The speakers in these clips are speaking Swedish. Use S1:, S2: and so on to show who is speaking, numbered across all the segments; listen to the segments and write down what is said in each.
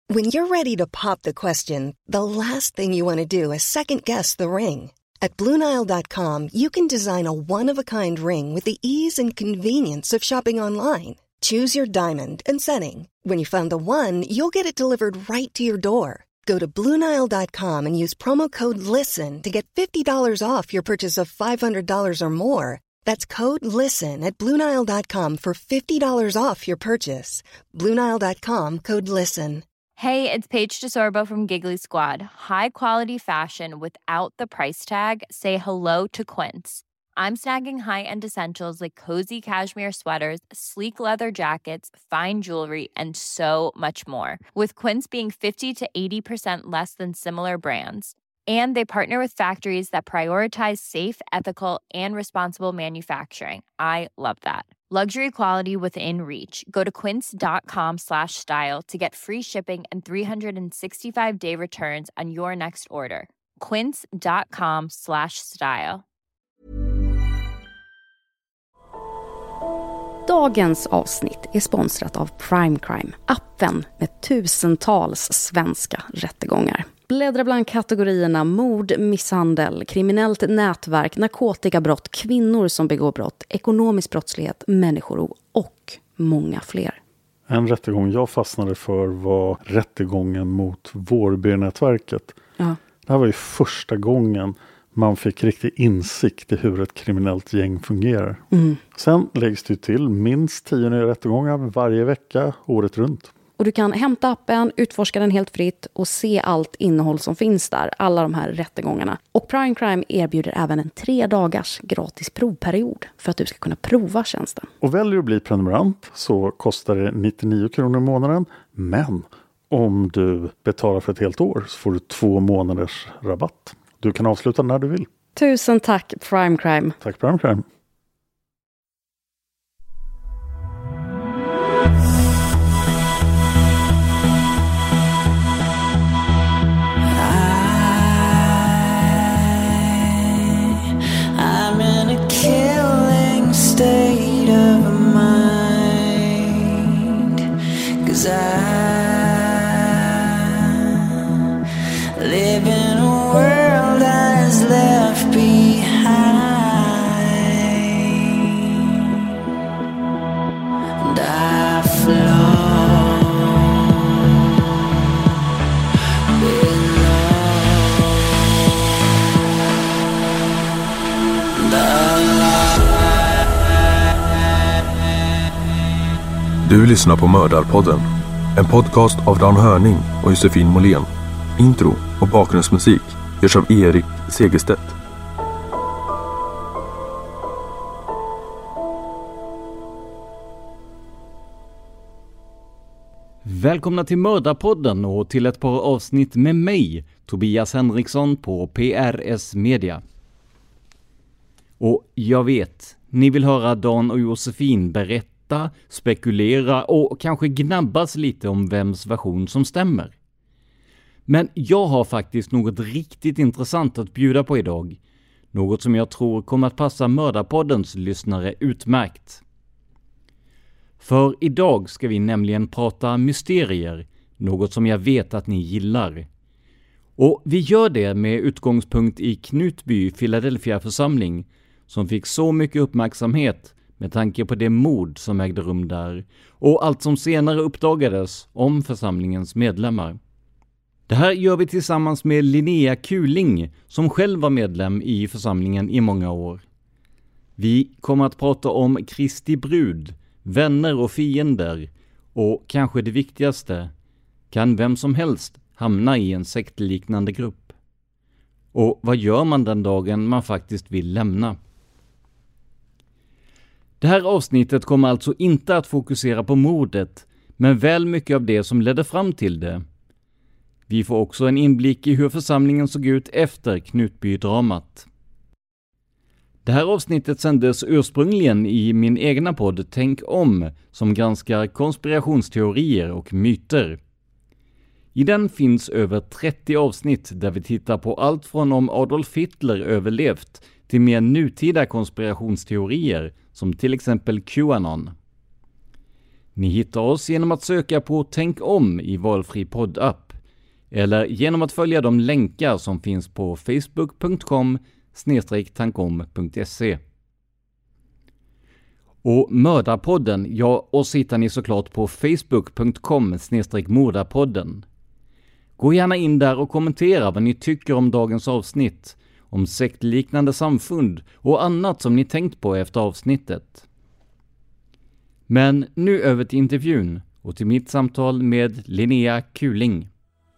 S1: When you're ready to pop the question, the last thing you want to do is second-guess the ring. At BlueNile.com, you can design a one-of-a-kind ring with the ease and convenience of shopping online. Choose your diamond and setting. When you find the one, you'll get it delivered right to your door. Go to BlueNile.com and use promo code LISTEN to get $50 off your purchase of $500 or more. That's code LISTEN at BlueNile.com for $50 off your purchase. BlueNile.com, code LISTEN.
S2: Hey, it's Paige DeSorbo from Giggly Squad. High quality fashion without the price tag. Say hello to Quince. I'm snagging high-end essentials like cozy cashmere sweaters, sleek leather jackets, fine jewelry, and so much more. With Quince being 50 to 80% less than similar brands. And they partner with factories that prioritize safe, ethical, and responsible manufacturing. I love that. Luxury quality within reach. Go to quince.com/style to get free shipping and 365-day returns on your next order. Quince.com/style.
S3: Dagens avsnitt är sponsrat av Prime Crime, appen med tusentals svenska rättegångar. Bläddra bland kategorierna mord, misshandel, kriminellt nätverk, narkotikabrott, kvinnor som begår brott, ekonomisk brottslighet, människorov och många fler.
S4: En rättegång jag fastnade för var rättegången mot Vårbynätverket.
S3: Ja.
S4: Det här var ju första gången man fick riktig insikt i hur ett kriminellt gäng fungerar. Sen läggs det till minst 10 nya rättegångar varje vecka, året runt.
S3: Och du kan hämta appen, utforska den helt fritt och se allt innehåll som finns där, alla de här rättegångarna. Och Prime Crime erbjuder även en 3 dagars gratis provperiod för att du ska kunna prova tjänsten.
S4: Och väljer du att bli prenumerant så kostar det 99 kronor i månaden. Men om du betalar för ett helt år så får du 2 månaders rabatt. Du kan avsluta när du vill.
S3: Tusen tack Prime Crime.
S4: Tack Prime Crime.
S5: I'm in a killing state of mind, 'cause I live in a world that is left behind, and I flow
S6: Du lyssnar på Mördarpodden, en podcast av Dan Hörning och Josefin Måhlén. Intro och bakgrundsmusik görs av Erik Segerstedt.
S7: Välkomna till Mördarpodden och till ett par avsnitt med mig, Tobias Henriksson på PRS Media. Och jag vet, ni vill höra Dan och Josefin berätta, spekulera och kanske gnabbas lite om vems version som stämmer. Men jag har faktiskt något riktigt intressant att bjuda på idag. Något som jag tror kommer att passa Mördarpoddens lyssnare utmärkt. För idag ska vi nämligen prata mysterier, något som jag vet att ni gillar. Och vi gör det med utgångspunkt i Knutby Philadelphia församling, som fick så mycket uppmärksamhet med tanke på det mord som ägde rum där och allt som senare uppdagades om församlingens medlemmar. Det här gör vi tillsammans med Linnea Kuling som själv var medlem i församlingen i många år. Vi kommer att prata om Kristi brud, vänner och fiender och kanske det viktigaste, kan vem som helst hamna i en sektliknande grupp? Och vad gör man den dagen man faktiskt vill lämna? Det här avsnittet kommer alltså inte att fokusera på mordet, men väl mycket av det som ledde fram till det. Vi får också en inblick i hur församlingen såg ut efter Knutby-dramat. Det här avsnittet sändes ursprungligen i min egna podd Tänk om, som granskar konspirationsteorier och myter. I den finns över 30 avsnitt där vi tittar på allt från om Adolf Hitler överlevt till mer nutida konspirationsteorier som till exempel QAnon. Ni hittar oss genom att söka på Tänk om i valfri poddapp eller genom att följa de länkar som finns på facebook.com/tankom.se. Och Mördarpodden, ja, oss hittar ni såklart på facebook.com/mordarpodden. Gå gärna in där och kommentera vad ni tycker om dagens avsnitt, om sektliknande samfund och annat som ni tänkt på efter avsnittet. Men nu över till intervjun och till mitt samtal med Linnea Kuling.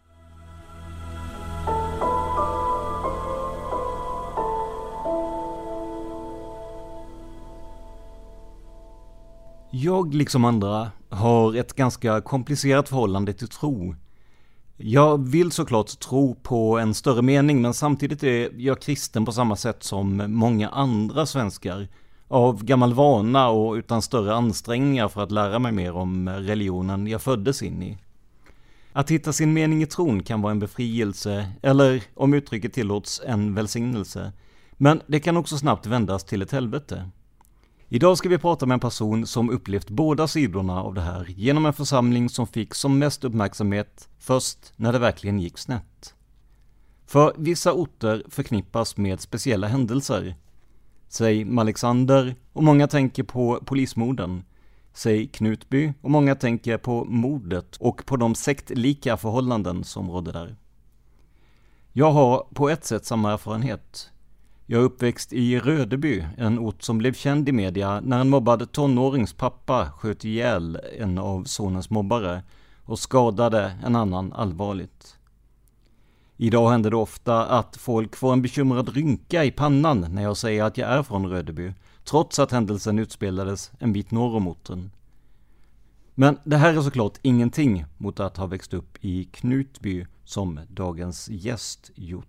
S7: Jag, liksom andra, har ett ganska komplicerat förhållande till tro. Jag vill såklart tro på en större mening, men samtidigt är jag kristen på samma sätt som många andra svenskar. Av gammal vana och utan större ansträngningar för att lära mig mer om religionen jag föddes in i. Att hitta sin mening i tron kan vara en befrielse, eller om uttrycket tillåts, en välsignelse. Men det kan också snabbt vändas till ett helvete. Idag ska vi prata med en person som upplevt båda sidorna av det här genom en församling som fick som mest uppmärksamhet först när det verkligen gick snett. För vissa orter förknippas med speciella händelser. Säg Malexander och många tänker på polismorden. Säg Knutby och många tänker på mordet och på de sektlika förhållanden som rådde där. Jag har på ett sätt samma erfarenhet. Jag är uppväxt i Rödeby, en ort som blev känd i media när en mobbad tonårings pappa sköt ihjäl en av sonens mobbare och skadade en annan allvarligt. Idag händer det ofta att folk får en bekymrad rynka i pannan när jag säger att jag är från Rödeby, trots att händelsen utspelades en bit norr om orten. Men det här är såklart ingenting mot att ha växt upp i Knutby som dagens gäst gjort.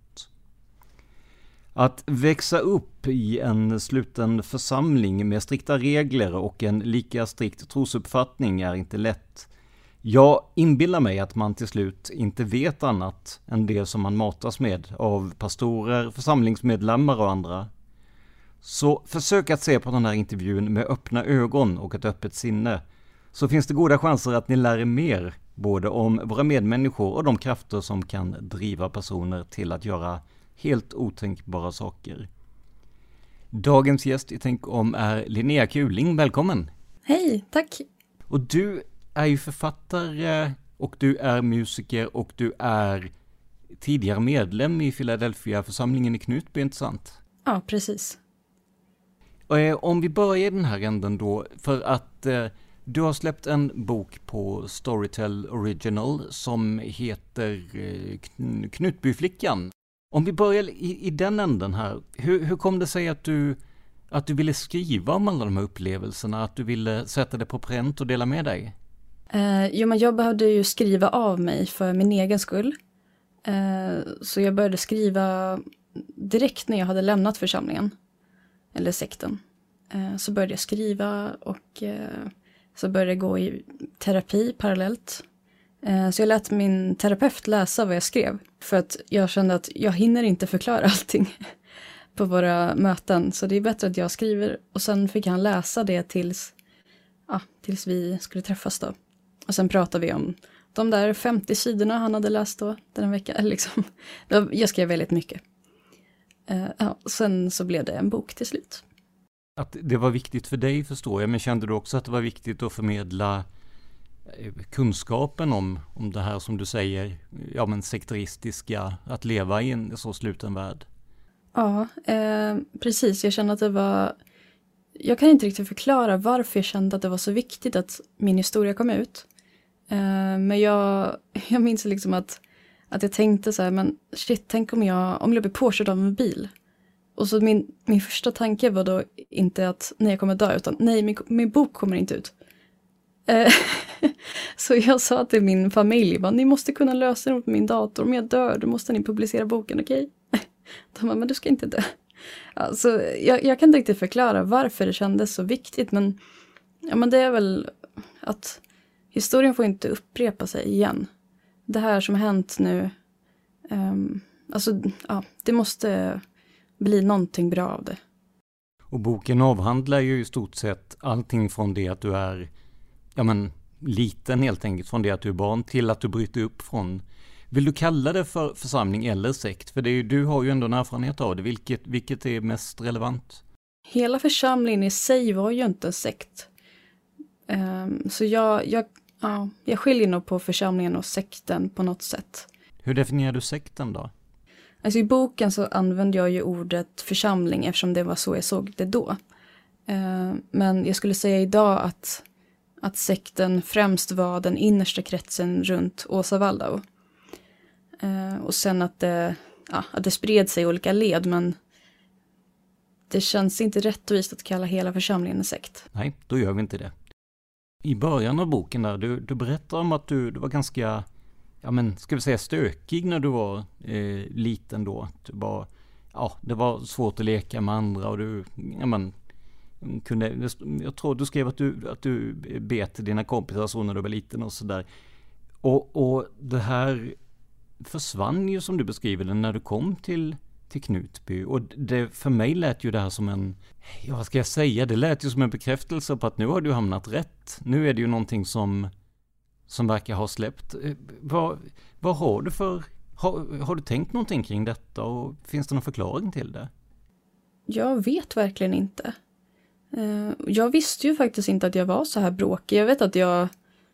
S7: Att växa upp i en sluten församling med strikta regler och en lika strikt trosuppfattning är inte lätt. Jag inbillar mig att man till slut inte vet annat än det som man matas med av pastorer, församlingsmedlemmar och andra. Så försök att se på den här intervjun med öppna ögon och ett öppet sinne. Så finns det goda chanser att ni lär er mer, både om våra medmänniskor och de krafter som kan driva personer till att göra helt otänkbara saker. Dagens gäst i Tänk om är Linnea Kuling. Välkommen!
S8: Hej, tack!
S7: Och du är ju författare och du är musiker och du är tidigare medlem i Philadelphia-församlingen i Knutby, inte sant?
S8: Ja, precis.
S7: Om vi börjar i den här änden då, för att du har släppt en bok på Storytel Original som heter Knutbyflickan. Om vi börjar i den änden här, hur kom det sig att du ville skriva om alla de här upplevelserna, att du ville sätta det på pränt och dela med dig?
S8: Men jag behövde ju skriva av mig för min egen skull. Så jag började skriva direkt när jag hade lämnat församlingen, eller sekten. Så började jag skriva och så började jag gå i terapi parallellt. Så jag lät min terapeut läsa vad jag skrev. För att jag kände att jag hinner inte förklara allting på våra möten. Så det är bättre att jag skriver. Och sen fick han läsa det tills vi skulle träffas då. Och sen pratade vi om de där 50 sidorna han hade läst då den veckan. Liksom. Jag skrev väldigt mycket. Sen så blev det en bok till slut.
S7: Att det var viktigt för dig, förstår jag. Men kände du också att det var viktigt att förmedla kunskapen om det här som du säger, ja men sekteristiska, att leva i en så sluten värld?
S8: Ja, precis. Jag kände att det var... Jag kan inte riktigt förklara varför jag kände att det var så viktigt att min historia kom ut. Men jag minns liksom att jag tänkte så här, men shit, tänk om jag blir påkörd av en bil. Och så min första tanke var då inte att nej, jag kommer dö, utan nej, min bok kommer inte ut. Så jag sa till min familj, ni måste kunna lösa det på min dator. Om jag dör, då måste ni publicera boken, okej? De bara, men du ska inte dö. Alltså, jag kan inte riktigt förklara varför det kändes så viktigt. Men det är väl att historien får inte upprepa sig igen. Det här som har hänt nu, det måste bli någonting bra av det.
S7: Och boken avhandlar ju i stort sett allting från det att du är ja men liten helt enkelt, från det att du är barn till att du bryter upp från, vill du kalla det för församling eller sekt? För det är ju, du har ju ändå en erfarenhet av det, vilket är mest relevant?
S8: Hela församlingen i sig var ju inte en sekt. Så jag skiljer nog på församlingen och sekten på något sätt.
S7: Hur definierar du sekten då?
S8: Alltså i boken så använde jag ju ordet församling eftersom det var så jag såg det då. Men jag skulle säga idag att sekten främst var den innersta kretsen runt Åsa Waldau. Och sen att det spred sig i olika led, men det känns inte rättvist att kalla hela församlingen en sekt.
S7: Nej, då gör vi inte det. I början av boken där, du berättar om att du var ganska, ja men ska vi säga stökig när du var liten då. Det var svårt att leka med andra och du, ja men, jag tror du skrev att du bet dina kompisar så när du var liten och sådär. Och det här försvann ju som du beskriver det när du kom till Knutby. Och det, för mig lät ju det här som en, ja vad ska jag säga, det lät ju som en bekräftelse på att nu har du hamnat rätt. Nu är det ju någonting som verkar ha släppt. Vad har du för, har du tänkt någonting kring detta och finns det någon förklaring till det? Jag
S8: vet verkligen inte. Jag visste ju faktiskt inte att jag var så här bråkig. Jag vet att jag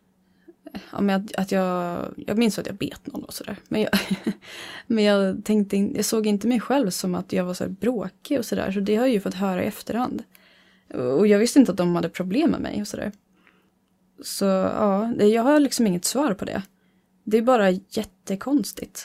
S8: minns att jag bet någon och sådär. Men jag såg inte mig själv som att jag var så här bråkig och sådär. Så det har jag ju fått höra i efterhand. Och jag visste inte att de hade problem med mig och sådär. Så ja, jag har liksom inget svar på det. Det är bara jättekonstigt.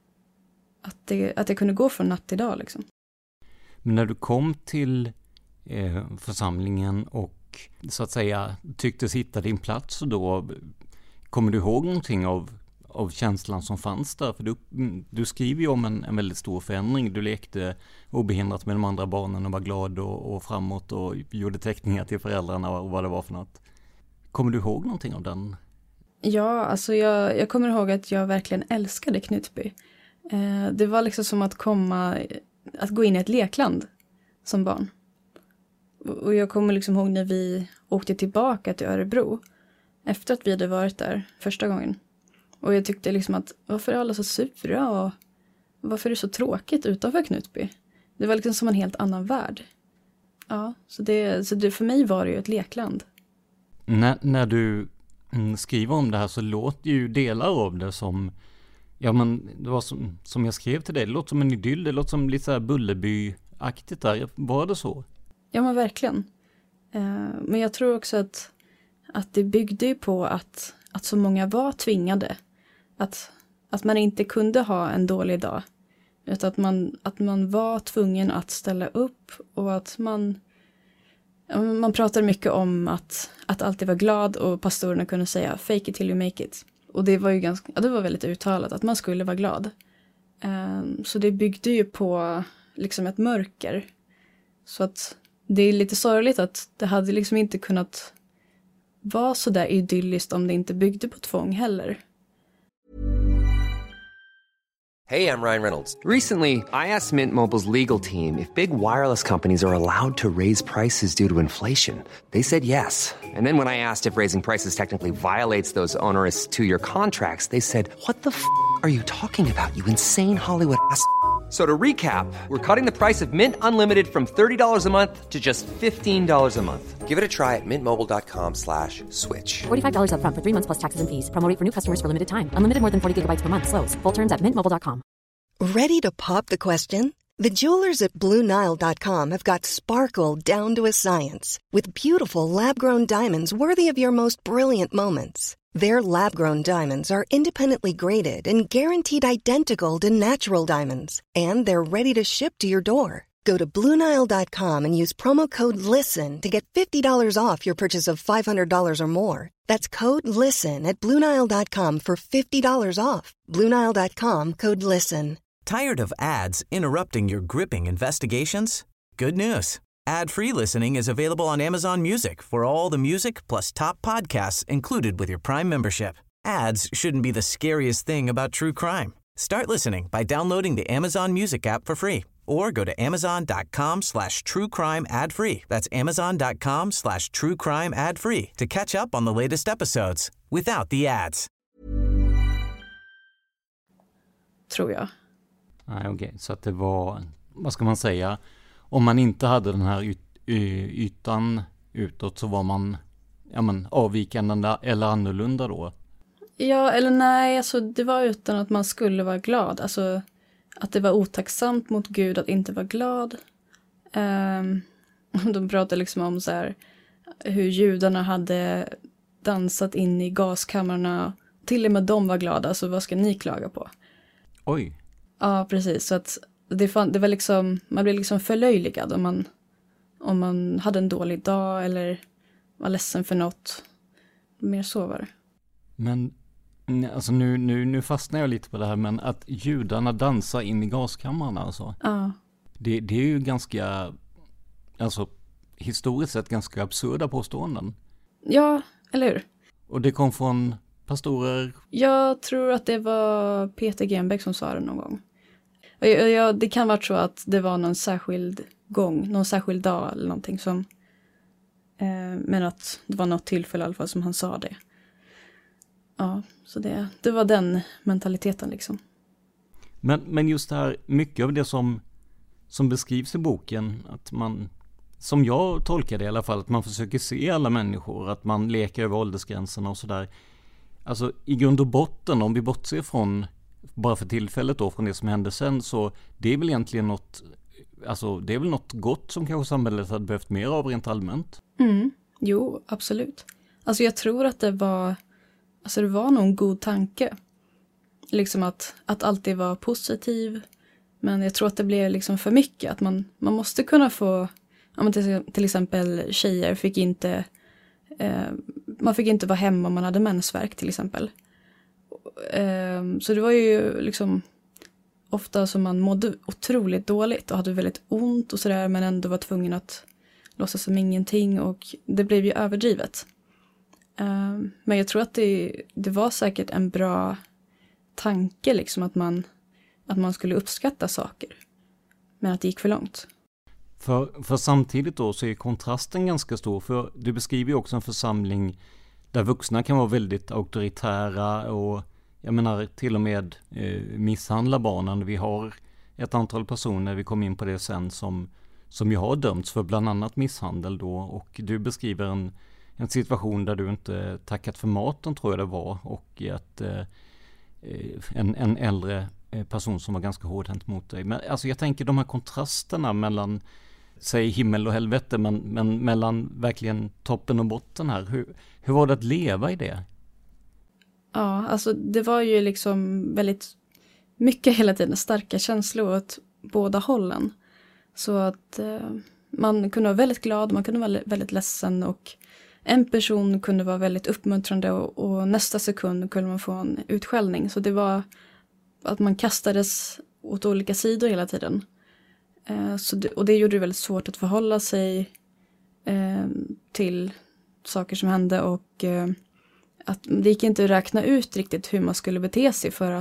S8: Att det kunde gå från natt till dag liksom.
S7: Men när du kom till församlingen och så att säga tycktes hitta din plats då, kommer du ihåg någonting av känslan som fanns där? För du skriver ju om en väldigt stor förändring. Du lekte obehindrat med de andra barnen och var glad och framåt och gjorde teckningar till föräldrarna och vad det var för något. Kommer du ihåg någonting av den? Ja, alltså jag kommer ihåg att jag verkligen älskade Knutby. Det var liksom som att gå in i ett lekland som barn. Och jag kommer liksom ihåg när vi åkte tillbaka till Örebro efter att vi hade varit där första gången. Och jag tyckte liksom att varför är alla så sura och varför är det så tråkigt utanför Knutby? Det var liksom som en helt annan värld. Ja, så det för mig var det ju ett lekland. När du skriver om det här så låter ju delar av det som, ja men det var som jag skrev till dig, det låter som en idyll, det låter som lite så här Bullerby-aktigt där. Var det så? Ja men verkligen. Men jag tror också att det byggde ju på att så många var tvingade. Att man inte kunde ha en dålig dag. Utan att man var tvungen att ställa upp och att man pratade mycket om att alltid vara glad och pastorerna kunde säga fake it till you make it. Och det var ju det var väldigt uttalat att man skulle vara glad. Så det byggde ju på liksom ett mörker. Så att det är lite sorgligt att det hade liksom inte kunnat vara så där idylliskt om det inte byggde på tvång heller.
S9: Hey, I'm Ryan Reynolds. Recently, I asked Mint Mobile's legal team if big wireless companies are allowed to raise prices due to inflation. They said yes. And then when I asked if raising prices technically violates those onerous 2-year contracts, they said, "What the f*** are you talking about, you insane Hollywood ass?" So to recap, we're cutting the price of Mint Unlimited from $30 a month to just $15 a month. Give it a try at mintmobile.com/switch.
S10: $45 up front for 3 months plus taxes and fees. Promo rate for new customers for limited time. Unlimited more than 40 gigabytes per month. Slows full terms at mintmobile.com.
S1: Ready to pop the question? The jewelers at BlueNile.com have got sparkle down to a science with beautiful lab-grown diamonds worthy of your most brilliant moments. Their lab-grown diamonds are independently graded and guaranteed identical to natural diamonds. And they're ready to ship to your door. Go to BlueNile.com and use promo code LISTEN to get $50 off your purchase of $500 or more. That's code LISTEN at BlueNile.com for $50 off. BlueNile.com, code LISTEN.
S11: Tired of ads interrupting your gripping investigations? Good news. Ad-free listening is available on Amazon Music for all the music plus top podcasts included with your Prime membership. Ads shouldn't be the scariest thing about true crime. Start listening by downloading the Amazon Music app for free or go to amazon.com/truecrime ad-free. That's amazon.com/truecrime ad-free to catch up on the latest episodes without the ads.
S8: Tror jag.
S7: Nej, okej. Så att det var, vad ska man säga, om man inte hade den här ytan utåt så var man avvikande eller annorlunda då?
S8: Ja, eller nej, alltså det var utan att man skulle vara glad. Alltså att det var otacksamt mot Gud att inte vara glad. De pratade liksom om så här, hur judarna hade dansat in i gaskamrarna. Till och med de var glada, så vad ska ni klaga på?
S7: Oj.
S8: Ja, precis. Så att det var liksom, man blev liksom förlöjligad om man hade en dålig dag eller var ledsen för något. Mer så var det.
S7: Men alltså nu fastnar jag lite på det här, men att judarna dansar in i gaskammarna alltså.
S8: Ja.
S7: Det är ju ganska, alltså historiskt sett ganska absurda påståenden.
S8: Ja, eller hur?
S7: Och det kom från pastorer?
S8: Jag tror att det var Peter Genbeck som sa det någon gång. Det kan vara så att det var någon särskild gång, någon särskild dag eller någonting som, men att det var något tillfälle i alla fall som han sa det. Ja, så det var den mentaliteten liksom.
S7: Men just det här, mycket av det som beskrivs i boken, att man, som jag tolkar det i alla fall, att man försöker se alla människor, att man leker över åldersgränserna och sådär. Alltså i grund och botten, om vi bortser från, bara för tillfället då, från det som hände sen, så det är väl egentligen något, alltså det är väl något gott som kanske samhället hade behövt mer av rent allmänt.
S8: Jo, absolut. Alltså jag tror att det var någon god tanke. Liksom att alltid vara positiv. Men jag tror att det blev liksom för mycket. Att man måste kunna få, till exempel tjejer fick inte, man fick inte vara hemma om man hade mensvärk till exempel. Så det var ju liksom ofta som man mådde otroligt dåligt och hade väldigt ont och sådär, men ändå var tvungen att låtsas som ingenting, och det blev ju överdrivet. Men jag tror att det var säkert en bra tanke liksom, att man skulle uppskatta saker, men att det gick för långt.
S7: För samtidigt då så är kontrasten ganska stor, för du beskriver ju också en församling där vuxna kan vara väldigt auktoritära och jag menar till och med misshandla barnen. Vi har ett antal personer, vi kom in på det sen, som ju har dömts för bland annat misshandel då, och du beskriver en situation där du inte tackat för maten, tror jag det var, och att en äldre person som var ganska hårdhänt mot dig. Men alltså jag tänker de här kontrasterna mellan, säg himmel och helvete, men mellan verkligen toppen och botten här. Hur var det att leva i det?
S8: Ja, alltså det var ju liksom väldigt mycket hela tiden, starka känslor åt båda hållen. Så att man kunde vara väldigt glad, man kunde vara väldigt ledsen, och en person kunde vara väldigt uppmuntrande och nästa sekund kunde man få en utskällning. Så det var att man kastades åt olika sidor hela tiden. Och det gjorde det väldigt svårt att förhålla sig till saker som hände, och att det gick inte att räkna ut riktigt hur man skulle bete sig för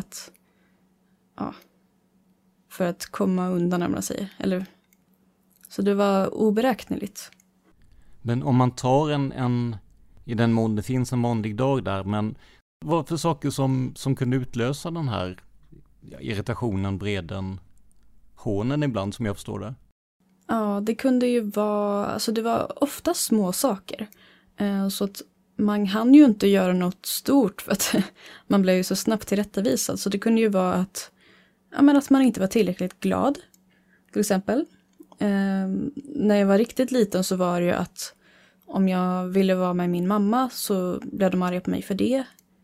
S8: att komma undan, när man säger. Så det var oberäkneligt.
S7: Men om man tar en i den mån det finns en vanlig dag där, men vad för saker som kunde utlösa den här irritationen, vreden, hånen ibland, som jag förstår det?
S8: Ja, det kunde ju vara, alltså det var ofta små saker. Så att man hann ju inte göra något stort, för att man blev ju så snabbt tillrättavisad. Så det kunde ju vara att man inte var tillräckligt glad, till exempel. När jag var riktigt liten så var det ju att om jag ville vara med min mamma så blev de arga på mig för det.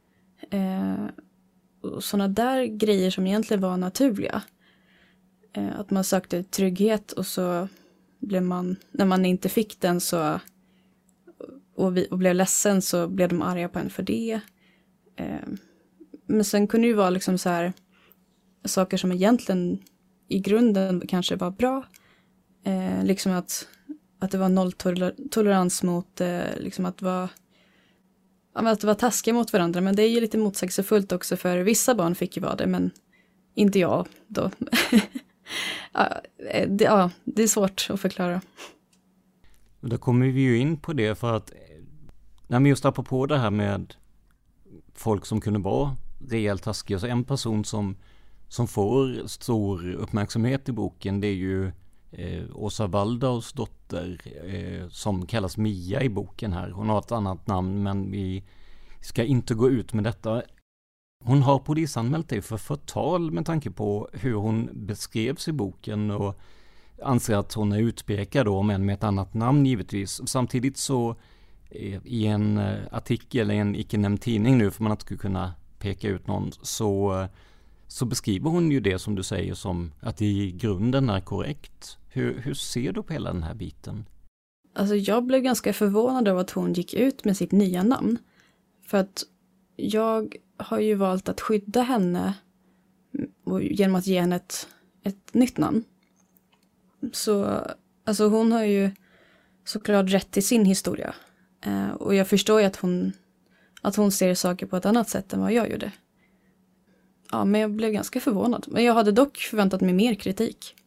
S8: Sådana där grejer som egentligen var naturliga. Att man sökte trygghet, och så blev man, när man inte fick den så och blev ledsen, så blev de arga på en för det. Men sen kunde det ju vara liksom så här saker som egentligen i grunden kanske var bra. Liksom att det var nolltolerans mot liksom att vara taskiga mot varandra. Men det är ju lite motsägelsefullt också, för vissa barn fick ju vara det, men inte jag då. Det är svårt att förklara.
S7: Då kommer vi ju in på det för att just apropå det här med folk som kunde vara rejält taskiga. Så en person som får stor uppmärksamhet i boken, det är ju Åsa Waldaus dotter som kallas Mia i boken här. Hon har ett annat namn, men vi ska inte gå ut med detta. Hon har polisanmält dig för förtal med tanke på hur hon beskrevs i boken och anser att hon är utpekad då, men med ett annat namn givetvis. Samtidigt så i en artikel i en icke-nämnd tidning nu, för man inte skulle kunna peka ut någon, så beskriver hon ju det som du säger som att i grunden är korrekt. Hur ser du på hela den här biten?
S8: Alltså jag blev ganska förvånad över att hon gick ut med sitt nya namn. För att jag har ju valt att skydda henne genom att ge henne ett nytt namn. Så alltså hon har ju såklart rätt till sin historia. Och jag förstår ju att hon ser saker på ett annat sätt än vad jag gjorde. Ja, men jag blev ganska förvånad. Men jag hade dock förväntat mig mer kritik.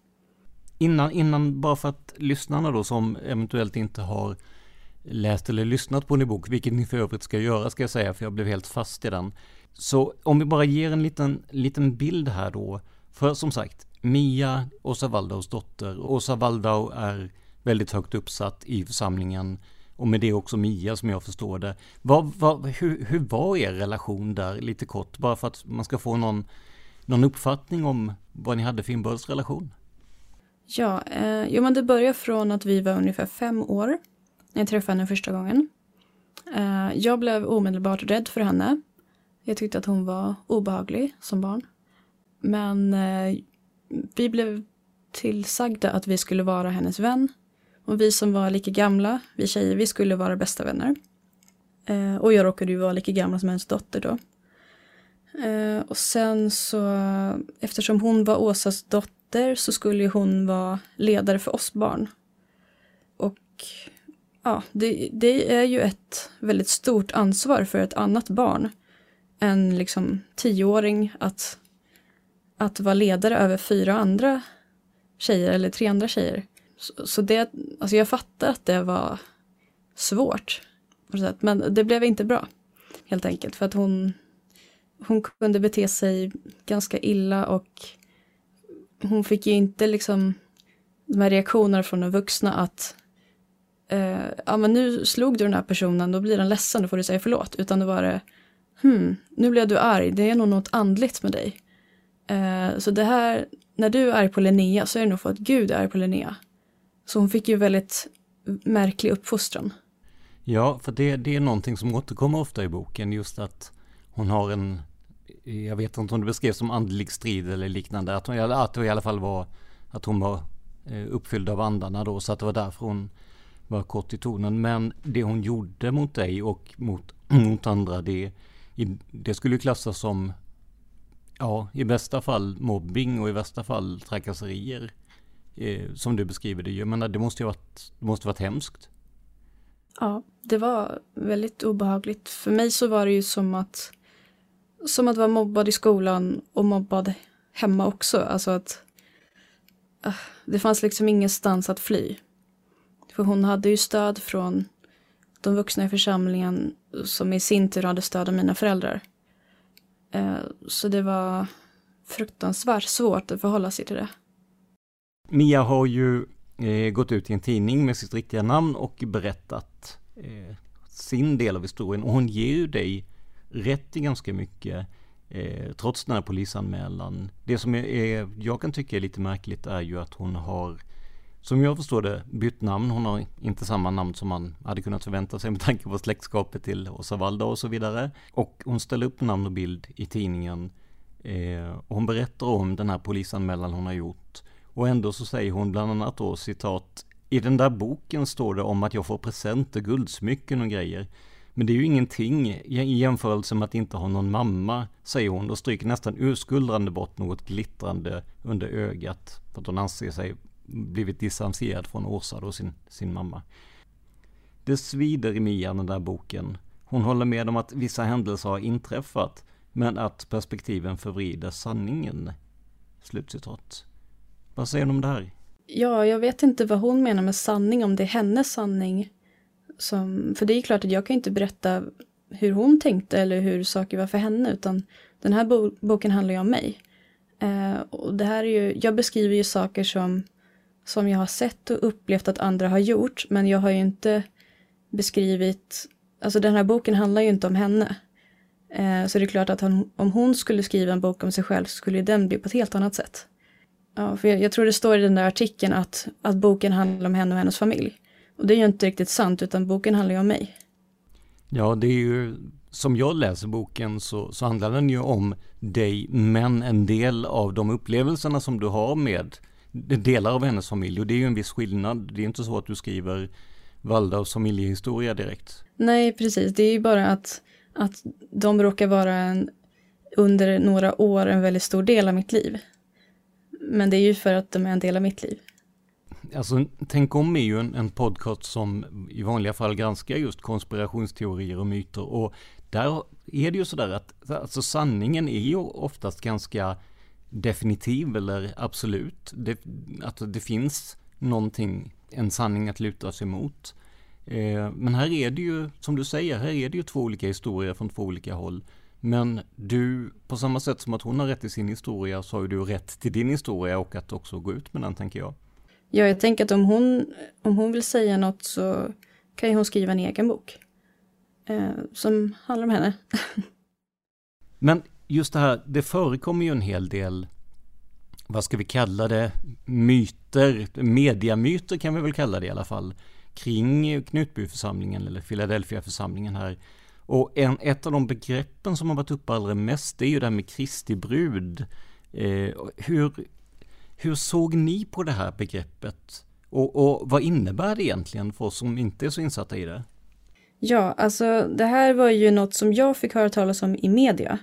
S7: Innan bara för att lyssnarna då som eventuellt inte har läst eller lyssnat på din bok, vilket ni för övrigt ska göra ska jag säga, för jag blev helt fast i den. Så om vi bara ger en liten bild här då. För som sagt, Mia, Åsa Waldaus dotter. Åsa Waldau är väldigt högt uppsatt i församlingen. Och med det också Mia som jag förstår det. Hur var er relation där lite kort? Bara för att man ska få någon uppfattning om vad ni hade för inbördes relation.
S8: Ja, men det börjar från att vi var ungefär 5 år när jag träffade henne första gången. Jag blev omedelbart rädd för henne. Jag tyckte att hon var obehaglig som barn. Men vi blev tillsagda att vi skulle vara hennes vän. Och vi som var lika gamla, vi tjejer, vi skulle vara bästa vänner. Och jag råkade ju vara lika gamla som hennes dotter då. Och sen så, eftersom hon var Åsas dotter så skulle hon vara ledare för oss barn. Och ja, det är ju ett väldigt stort ansvar för ett annat barn. En liksom 10-åring att vara ledare över 4 andra tjejer eller 3 andra tjejer. Så det, alltså jag fattar att det var svårt. Men det blev inte bra. Helt enkelt. För att hon kunde bete sig ganska illa. Och hon fick ju inte liksom de här reaktionerna från de vuxna att men nu slog du den här personen, då blir den ledsen, då får du säga förlåt. Utan det var det, nu blev du arg, det är nog något andligt med dig. Så det här, när du är arg på Linnea så är det nog för att Gud är arg på Linnea. Så hon fick ju väldigt märklig uppfostran. Ja, för det är någonting som återkommer ofta i boken. Just att hon har jag vet inte om det beskrevs som andlig strid eller liknande. Att det i alla fall var att hon var uppfylld av andarna då. Så att det var därför hon var kort i tonen. Men det hon gjorde mot dig och mot andra, det skulle ju klassas som i bästa fall mobbing och i värsta fall trakasserier. Som du beskriver det. Jag menar, det måste varit hemskt. Ja, det var väldigt obehagligt. För mig så var det ju som att vara mobbad i skolan och mobbad hemma också. Alltså att det fanns liksom ingenstans att fly. För hon hade ju stöd från de vuxna i församlingen som i sin tur hade stöd av mina föräldrar. Så det var fruktansvärt svårt att förhålla sig till det.
S7: Mia har ju gått ut i en tidning med sitt riktiga namn och berättat sin del av historien. Och hon ger ju dig rätt i ganska mycket trots den här polisanmälan. Det som jag kan tycka är lite märkligt är ju att hon har, som jag förstår det, bytt namn. Hon har inte samma namn som man hade kunnat förvänta sig med tanke på släktskapet till Åsa Waldau och så vidare. Och hon ställer upp namn och bild i tidningen. Och hon berättar om den här polisanmälan hon har gjort. Och ändå så säger hon bland annat då, citat, i den där boken står det om att jag får presenter, guldsmycken och grejer. Men det är ju ingenting i jämförelse med att inte ha någon mamma, säger hon, och stryker nästan urskuldrande bort något glittrande under ögat. För att hon anser sig blivit distanserad från Åsa och sin mamma. Det svider i Mia, den där boken. Hon håller med om att vissa händelser har inträffat, men att perspektiven förvrider sanningen. Slutcitat. Vad säger du om det här?
S8: Ja, jag vet inte vad hon menar med sanning, om det är hennes sanning. För det är klart att jag kan inte berätta hur hon tänkte eller hur saker var för henne, utan den här boken handlar ju om mig. Och det här är ju, jag beskriver ju saker som jag har sett och upplevt att andra har gjort, men jag har ju inte beskrivit, alltså den här boken handlar ju inte om henne. Så det är klart att om hon skulle skriva en bok om sig själv så skulle den bli på ett helt annat sätt. Ja, för jag tror det står i den där artikeln att boken handlar om henne och hennes familj. Och det är ju inte riktigt sant, utan boken handlar ju om mig.
S7: Ja, det är ju, som jag läser boken så handlar den ju om dig, men en del av de upplevelserna som du har med delar av hennes familj. Och det är ju en viss skillnad. Det är inte så att du skriver Waldaus familjehistoria direkt. Nej, precis. Det är ju bara att de råkar vara under några år en väldigt stor del av mitt liv. Men det är ju för att de är en del av mitt liv. Alltså, Tänk om är ju en podcast som i vanliga fall granskar just konspirationsteorier och myter. Och där är det ju sådär att alltså, sanningen är ju oftast ganska definitiv eller absolut. Det finns någonting, en sanning att luta sig mot. Men här är det ju, som du säger, här är det ju två olika historier från två olika håll. Men du, på samma sätt som att hon har rätt i sin historia, så har ju du rätt till din historia och att också gå ut med den, tänker jag. Ja, jag tänker att om hon vill säga något så kan ju hon skriva en egen bok som handlar om henne. Men just det här, det förekommer ju en hel del, vad ska vi kalla det, myter, mediamyter kan vi väl kalla det i alla fall, kring Knutbyförsamlingen eller Philadelphia-församlingen här. Och ett av de begreppen som har varit uppe allra mest, det är ju det här med Kristi brud. Hur såg ni på det här begreppet? Och vad innebär det egentligen för oss som inte är så insatta i det? Ja, alltså det här var ju något som jag fick höra talas om i media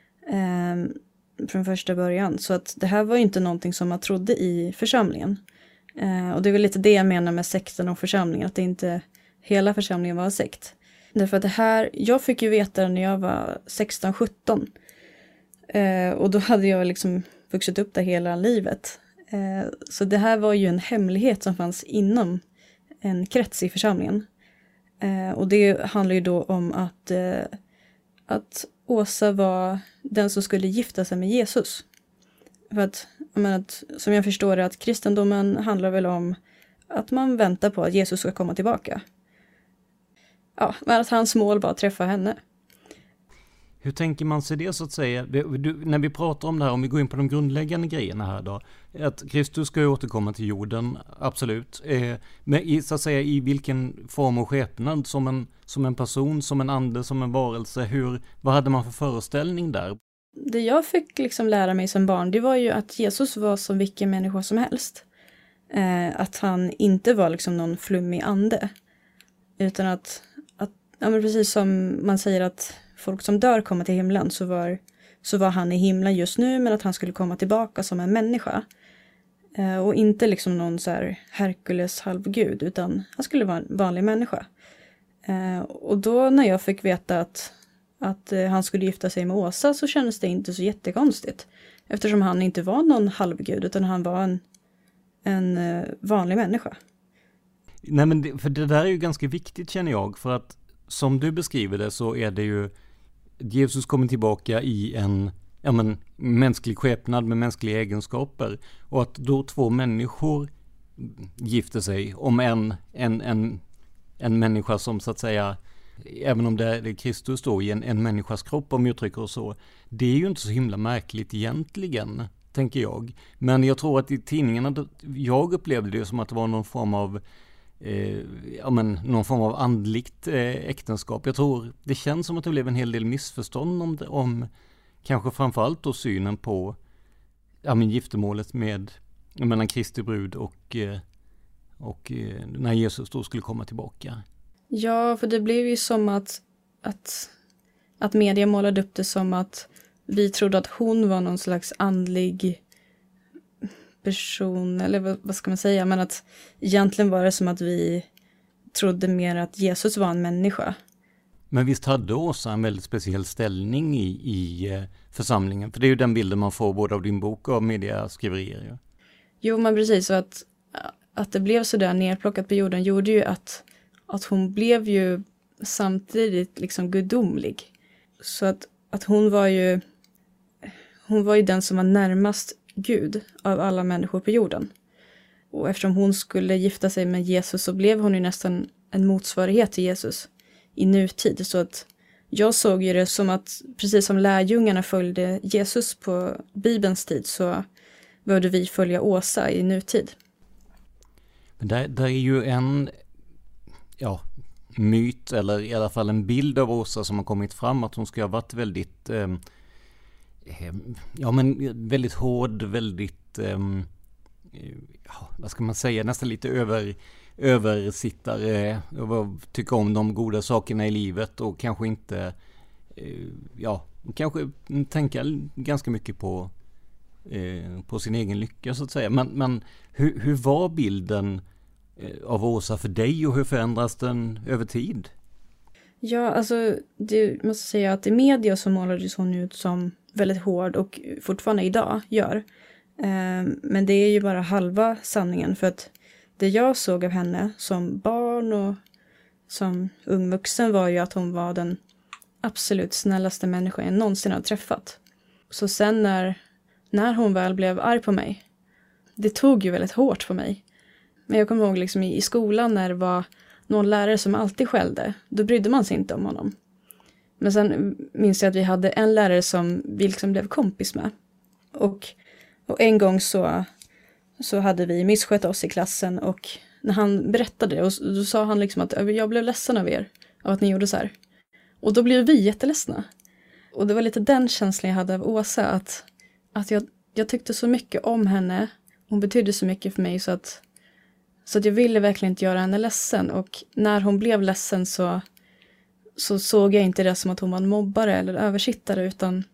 S7: från första början. Så att det här var ju inte någonting som man trodde i församlingen. Och det är väl lite det jag menar med sekten och församlingen, att det inte hela församlingen var sekt. Därför att det här, jag fick ju veta det när jag var 16-17. Och då hade jag liksom vuxit upp där hela livet. Så det här var ju en hemlighet som fanns inom en krets i församlingen. Och det handlar ju då om att Åsa var den som skulle gifta sig med Jesus. För att, som jag förstår det, att kristendomen handlar väl om att man väntar på att Jesus ska komma tillbaka. Ja, men att hans mål var att träffa henne. Hur tänker man sig det, så att säga? När vi pratar om det här, om vi går in på de grundläggande grejerna här då. Att Kristus ska ju återkomma till jorden, absolut. Men så att säga, i vilken form och skepnad? Som en person, som en ande, som en varelse? Vad hade man för föreställning där? Det jag fick liksom lära mig som barn, det var ju att Jesus var som vilken människa som helst. Att han inte var liksom någon flummig ande. Utan att ja, men precis som man säger att folk som dör kommer till himlen, så var han i himlen just nu, men att han skulle komma tillbaka som en människa. Och inte liksom någon så här Herkules halvgud, utan han skulle vara en vanlig människa. Och då när jag fick veta att han skulle gifta sig med Åsa, så kändes det inte så jättekonstigt. Eftersom han inte var någon halvgud, utan han var en vanlig människa. Nej, men för det där är ju ganska viktigt, känner jag, för att som du beskriver det så är det ju Jesus kommer tillbaka i en mänsklig skepnad med mänskliga egenskaper, och att då två människor gifter sig om en människa som, så att säga, även om det är Kristus då i en människas kropp, om jag uttrycker och så, det är ju inte så himla märkligt egentligen, tänker jag. Men jag tror att i tidningarna, jag upplevde det som att det var någon form av andligt äktenskap. Jag tror det känns som att det blev en hel del missförstånd om kanske framförallt då synen på giftermålet mellan Kristi brud och när Jesus då skulle komma tillbaka. Ja, för det blev ju som att media målade upp det som att vi trodde att hon var någon slags andlig person, eller vad ska man säga, men att egentligen var det som att vi trodde mer att Jesus var en människa. Men visst hade Åsa en väldigt speciell ställning i församlingen, för det är ju den bilden man får både av din bok och av mediaskriverier.
S8: Jo, men precis. Så att det blev så där nerplockat på jorden gjorde ju att hon blev ju samtidigt liksom gudomlig. Så att hon var ju den som var närmast Gud av alla människor på jorden. Och eftersom hon skulle gifta sig med Jesus så blev hon ju nästan en motsvarighet till Jesus i nutid. Så att jag såg ju det som att precis som lärjungarna följde Jesus på Bibelns tid så började vi följa Åsa i nutid.
S7: Men där är ju en myt, eller i alla fall en bild av Åsa som har kommit fram, att hon ska ha varit väldigt väldigt hård, väldigt vad ska man säga, nästan lite översittare och tycka om de goda sakerna i livet och kanske inte kanske tänka ganska mycket på sin egen lycka så att säga. Men hur var bilden av Åsa för dig och hur förändras den över tid?
S8: Ja, alltså det måste säga att i media så målades hon ut som väldigt hård och fortfarande idag gör. Men det är ju bara halva sanningen, för att det jag såg av henne som barn och som ung vuxen var ju att hon var den absolut snällaste människan jag någonsin har träffat. Så sen när hon väl blev arg på mig, det tog ju väldigt hårt på mig. Men jag kommer ihåg liksom i skolan när det var någon lärare som alltid skällde, då brydde man sig inte om honom. Men sen minns jag att vi hade en lärare som vi liksom blev kompis med. Och en gång så hade vi misskött oss i klassen, och när han berättade och då sa han liksom att jag blev ledsen av er, av att ni gjorde så här. Och då blev vi jätteledsna. Och det var lite den känslan jag hade av Åsa, att jag tyckte så mycket om henne. Hon betydde så mycket för mig så att jag ville verkligen inte göra henne ledsen. Och när hon blev ledsen så såg jag inte det som att hon var en mobbare eller översittare, utan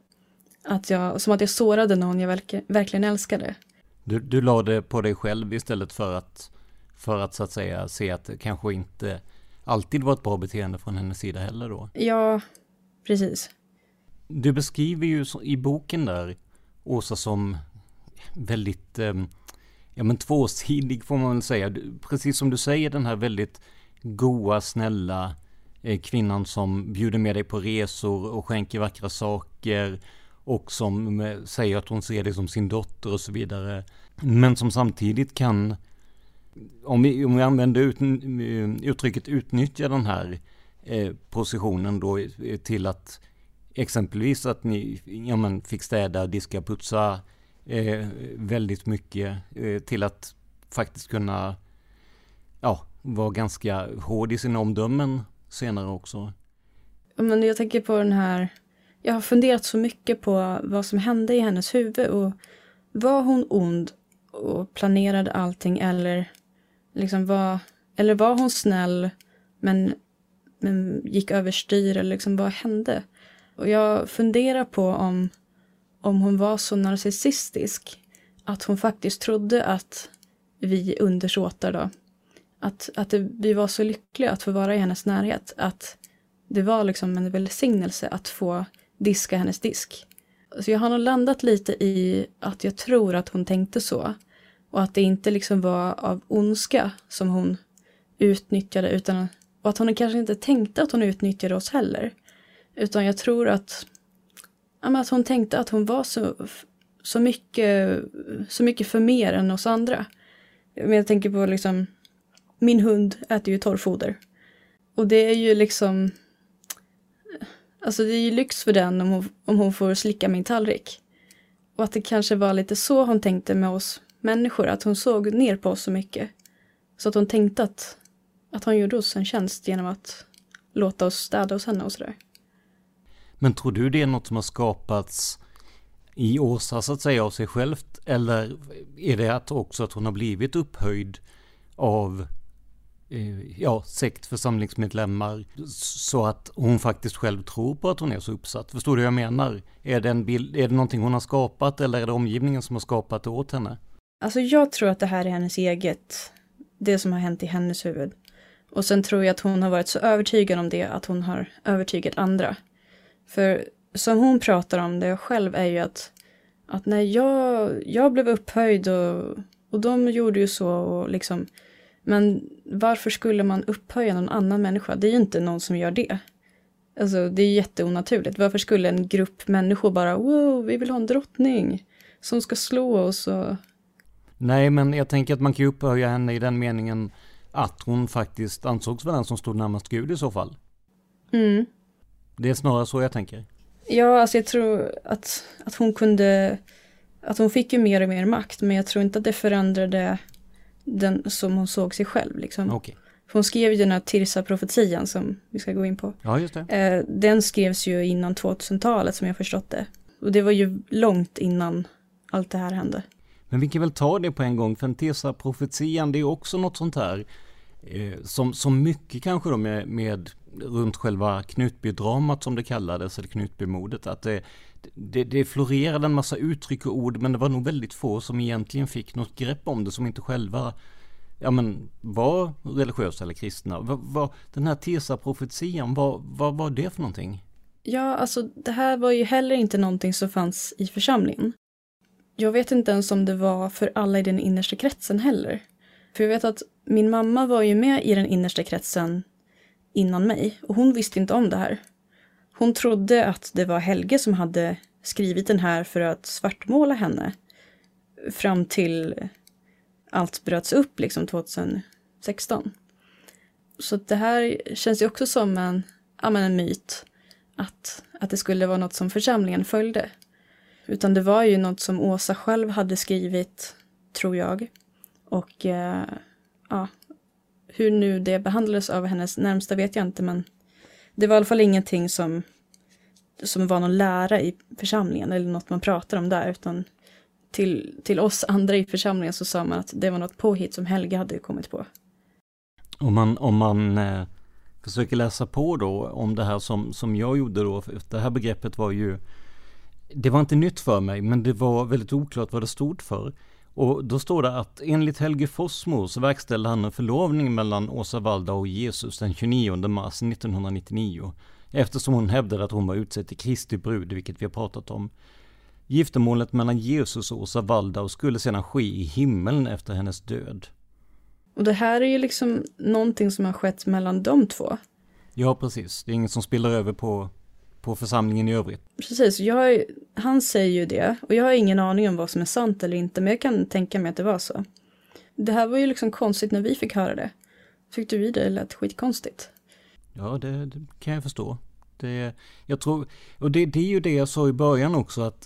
S8: som att jag sårade någon jag verkligen älskade.
S7: Du la det på dig själv istället för att så att säga se att det kanske inte alltid var ett bra beteende från hennes sida heller då.
S8: Ja, precis.
S7: Du beskriver ju i boken där Åsa som väldigt tvåsidig får man väl säga. Precis som du säger, den här väldigt goa, snälla kvinnan som bjuder med dig på resor och skänker vackra saker och som säger att hon ser dig som sin dotter och så vidare. Men som samtidigt kan, om vi använder uttrycket utnyttja den här positionen då till att exempelvis att ni fick städa, diska, putsa väldigt mycket till att faktiskt kunna vara ganska hård i sina omdömen senare också.
S8: Men jag tänker på den här, jag har funderat så mycket på vad som hände i hennes huvud, och var hon ond och planerade allting, eller liksom var hon snäll men gick överstyr, eller liksom vad hände? Och jag funderar på om hon var så narcissistisk att hon faktiskt trodde att vi undersåtar då, att vi var så lyckliga att få vara i hennes närhet, att det var liksom en välsignelse att få diska hennes disk. Så jag har nog landat lite i att jag tror att hon tänkte så, och att det inte liksom var av ondska som hon utnyttjade, och att hon kanske inte tänkte att hon utnyttjade oss heller, utan jag tror att hon tänkte att hon var så mycket för mer än oss andra. Men jag tänker på liksom, min hund äter ju torrfoder. Och det är ju liksom, alltså det är ju lyx för den om hon får slicka min tallrik. Och att det kanske var lite så hon tänkte med oss människor, att hon såg ner på oss så mycket. Så att hon tänkte att hon gjorde oss en tjänst genom att låta oss städa hos henne och sådär.
S7: Men tror du det är något som har skapats i Åsa så att säga av sig självt, eller är det också att hon har blivit upphöjd av sektförsamlingsmedlemmar så att hon faktiskt själv tror på att hon är så uppsatt? Förstår du vad jag menar? Är det någonting hon har skapat, eller är det omgivningen som har skapat det åt henne?
S8: Alltså jag tror att det här är hennes eget, det som har hänt i hennes huvud. Och sen tror jag att hon har varit så övertygad om det att hon har övertygat andra. För som hon pratar om det själv är ju att när jag blev upphöjd Och de gjorde ju så och liksom, men varför skulle man upphöja någon annan människa? Det är ju inte någon som gör det. Alltså det är jätteonaturligt. Varför skulle en grupp människor bara, wow, vi vill ha en drottning som ska slå oss och...
S7: Nej, men jag tänker att man kan ju upphöja henne i den meningen att hon faktiskt ansågs vara den som stod närmast Gud i så fall.
S8: Mm.
S7: Det är snarare så jag tänker.
S8: Ja, alltså jag tror att hon kunde... Att hon fick ju mer och mer makt, men jag tror inte att det förändrade den som hon såg sig själv. Liksom.
S7: Okay.
S8: För hon skrev ju den här Tirsa-profetian som vi ska gå in på.
S7: Ja, just det.
S8: Den skrevs ju innan 2000-talet som jag förstått det. Och det var ju långt innan allt det här hände.
S7: Men vi kan väl ta det på en gång, för en Tirsa-profetian, det är också något sånt här som mycket kanske då med runt själva Knutbydramat som det kallades, eller Knutbymordet, att det florerade en massa uttryck och ord, men det var nog väldigt få som egentligen fick något grepp om det, som inte själva var religiösa eller kristna. Den här Tirsa-profetian, vad var det för någonting?
S8: Ja, alltså det här var ju heller inte någonting som fanns i församlingen. Jag vet inte ens om det var för alla i den innersta kretsen heller. För jag vet att min mamma var ju med i den innersta kretsen innan mig, och hon visste inte om det här. Hon trodde att det var Helge som hade skrivit den här för att svartmåla henne fram till allt bröts upp liksom 2016. Så det här känns ju också som en myt att det skulle vara något som församlingen följde. Utan det var ju något som Åsa själv hade skrivit, tror jag. Och hur nu det behandlades av hennes närmsta vet jag inte, men det var i alla fall ingenting som var någon lära i församlingen eller något man pratar om där, utan till oss andra i församlingen så sa man att det var något påhitt som Helge hade kommit på. Om
S7: man försöker läsa på då om det här som jag gjorde då, det här begreppet var ju, det var inte nytt för mig, men det var väldigt oklart vad det stod för. Och då står det att enligt Helge Fossmo så verkställde han en förlovning mellan Åsa Waldau och Jesus den 29 mars 1999, eftersom hon hävdade att hon var utsedd till Kristi brud, vilket vi har pratat om. Giftermålet mellan Jesus och Åsa Waldau skulle sedan ske i himmeln efter hennes död.
S8: Och det här är ju liksom någonting som har skett mellan de två.
S7: Ja, precis. Det är inget som spiller över på församlingen i övrigt.
S8: Precis, han säger ju det. Och jag har ingen aning om vad som är sant eller inte, men jag kan tänka mig att det var så. Det här var ju liksom konstigt när vi fick höra det. Tyckte vi det lät skitkonstigt?
S7: Ja, det kan jag förstå. Jag tror, och det är ju det jag sa i början också, att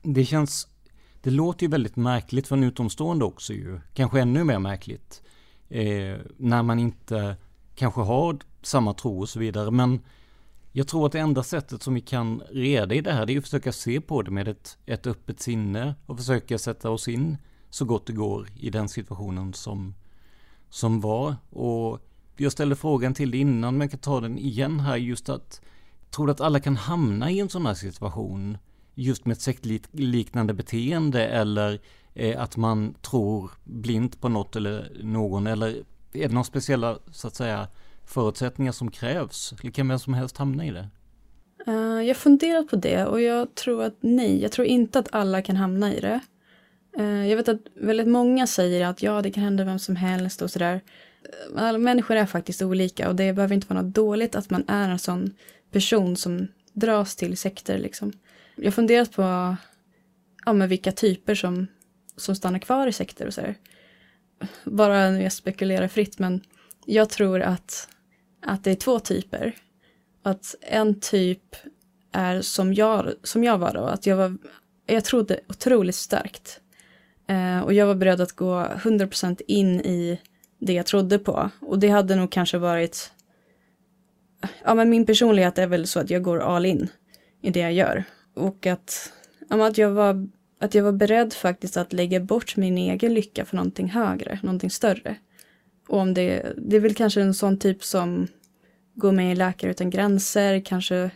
S7: det låter ju väldigt märkligt för en utomstående också ju. Kanske ännu mer märkligt. När man inte kanske har samma tro och så vidare. Men jag tror att det enda sättet som vi kan reda i det här, det är att försöka se på det med ett öppet sinne och försöka sätta oss in så gott det går i den situationen som var. Och jag ställde frågan till dig innan, men jag kan ta den igen här, just att tror du att alla kan hamna i en sån här situation just med ett sektliknande beteende, eller att man tror blint på något eller någon, eller är det några speciella så att säga förutsättningar som krävs? Eller kan vem som helst hamna i det?
S8: Jag funderar på det, och jag tror att nej, jag tror inte att alla kan hamna i det. Jag vet att väldigt många säger att ja, det kan hända vem som helst och sådär. Alla människor är faktiskt olika, och det behöver inte vara något dåligt att man är en sån person som dras till sekter liksom. Jag har funderat på men vilka typer som stannar kvar i sekter och sådär. Bara nu jag spekulerar fritt, men jag tror att det är två typer. Att en typ är som jag var då. Att jag trodde otroligt starkt. Och jag var beredd att gå 100% in i det jag trodde på. Och det hade nog kanske varit... Ja, men min personlighet är väl så att jag går all in i det jag gör. Och att jag var beredd faktiskt att lägga bort min egen lycka för någonting högre, någonting större. Och om det är väl kanske en sån typ som går med i Läkare utan gränser, kanske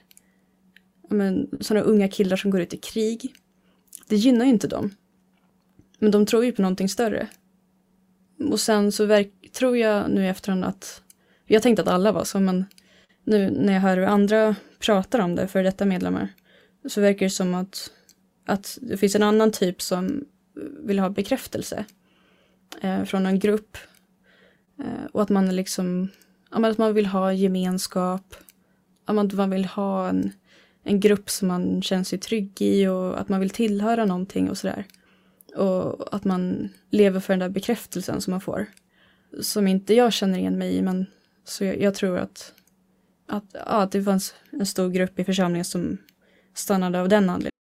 S8: sådana unga killar som går ut i krig. Det gynnar ju inte dem. Men de tror ju på någonting större. Och sen så tror jag nu efterhand att, jag tänkte att alla var så, men nu när jag hör hur andra pratar om det för detta medlemmar, så verkar det som att det finns en annan typ som vill ha bekräftelse. från en grupp. Och att man liksom, att man vill ha gemenskap. Att man vill ha en grupp som man känner sig trygg i och att man vill tillhöra någonting och sådär. Och att man lever för den där bekräftelsen som man får. Som inte jag känner igen mig i, men så jag tror att det fanns en stor grupp i församlingen som stannade av den anledningen.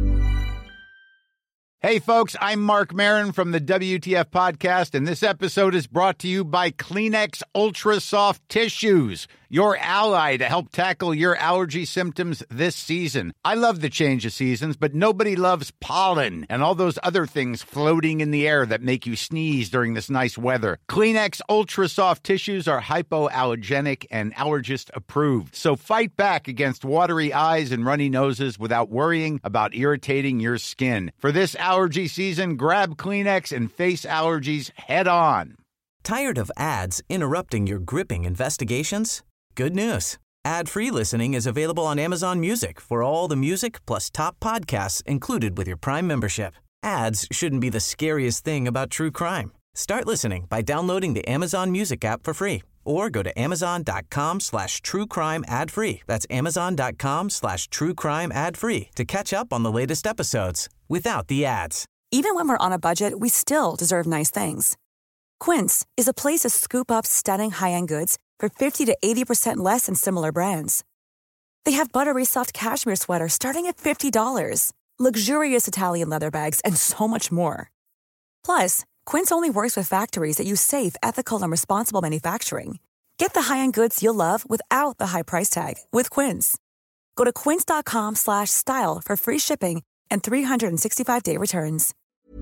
S12: Hey folks, I'm Mark Maron from the WTF podcast, and this episode is brought to you by Kleenex Ultra Soft Tissues, your ally to help tackle your allergy symptoms this season. I love the change of seasons, but nobody loves pollen and all those other things floating in the air that make you sneeze during this nice weather. Kleenex Ultra Soft Tissues are hypoallergenic and allergist approved, so fight back against watery eyes and runny noses without worrying about irritating your skin. For this allergy season, grab Kleenex and face allergies head on.
S11: Tired of ads interrupting your gripping investigations? Good news. Ad-free listening is available on Amazon Music for all the music plus top podcasts included with your Prime membership. Ads shouldn't be the scariest thing about true crime. Start listening by downloading the Amazon Music app for free or go to amazon.com/truecrime ad-free. That's amazon.com/truecrime ad-free to catch up on the latest episodes without the ads.
S13: Even when we're on a budget, we still deserve nice things. Quince is a place to scoop up stunning high-end goods for 50 to 80% less than similar brands. They have buttery soft cashmere sweaters starting at $50, luxurious Italian leather bags, and so much more. Plus, Quince only works with factories that use safe, ethical, and responsible manufacturing. Get the high-end goods you'll love without the high price tag with Quince. Go to quince.com/style for free shipping and 365-day returns.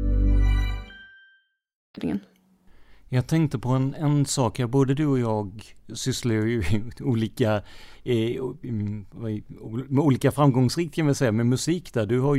S7: Jag tänkte på en sak. Både du och jag sysslar ju med olika framgångsrikt, kan vi säga, med musik där. Du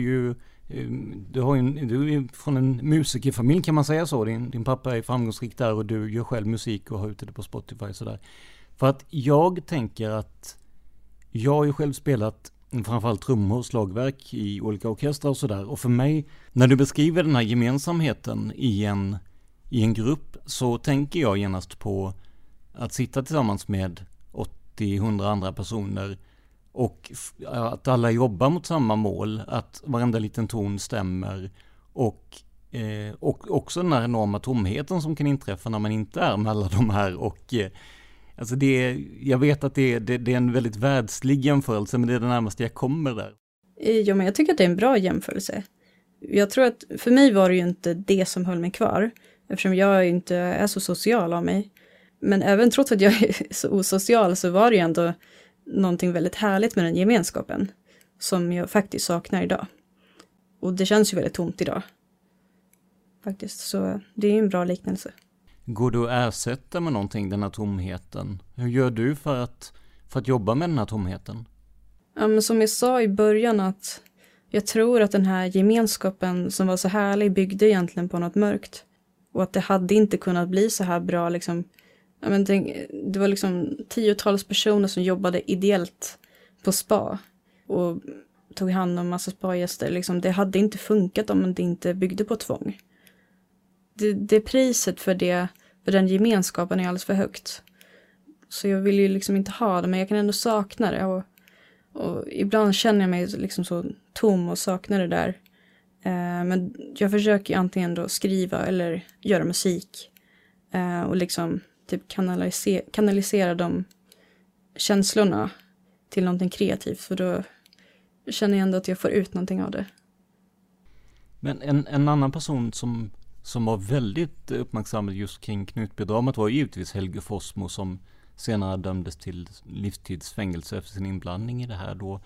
S7: är från en musikerfamilj, kan man säga så. Din pappa är framgångsrik där och du gör själv musik och har ute det på Spotify och sådär. För att jag tänker att jag har ju själv spelat framförallt trummor och slagverk i olika orkestrar och sådär. Och för mig, när du beskriver den här gemensamheten i en grupp, så tänker jag genast på att sitta tillsammans med 80-100 andra personer och att alla jobbar mot samma mål, att varenda liten ton stämmer och också den här enorma tomheten som kan inträffa när man inte är med alla de här. Och alltså jag vet att det är en väldigt världslig jämförelse, men det är det närmaste jag kommer där.
S8: Ja, men jag tycker att det är en bra jämförelse. Jag tror att för mig var det ju inte det som höll mig kvar, eftersom jag inte är så social av mig. Men även trots att jag är så osocial så var det ju ändå någonting väldigt härligt med den gemenskapen som jag faktiskt saknar idag. Och det känns ju väldigt tomt idag. Faktiskt, så det är en bra liknelse.
S7: Går du att ersätta med någonting den här tomheten? Hur gör du för att jobba med den här tomheten?
S8: Ja, men som jag sa i början, att jag tror att den här gemenskapen som var så härlig byggde egentligen på något mörkt. Och att det hade inte kunnat bli så här bra liksom. Ja, men det var liksom 10-tals personer som jobbade ideellt på spa och tog hand om massa spagäster. Liksom, det hade inte funkat om det inte byggde på tvång. Det priset för den gemenskapen är alldeles för högt. Så jag vill ju liksom inte ha det, men jag kan ändå sakna det. Och ibland känner jag mig liksom så tom och saknar det där. Men jag försöker antingen då skriva eller göra musik. Och liksom typ kanalisera de känslorna till någonting kreativt. För då känner jag ändå att jag får ut någonting av det. Men
S7: en annan person som var väldigt uppmärksammad just kring Knutbydramat var givetvis Helge Fossmo, som senare dömdes till livstidsfängelse efter sin inblandning i det här då.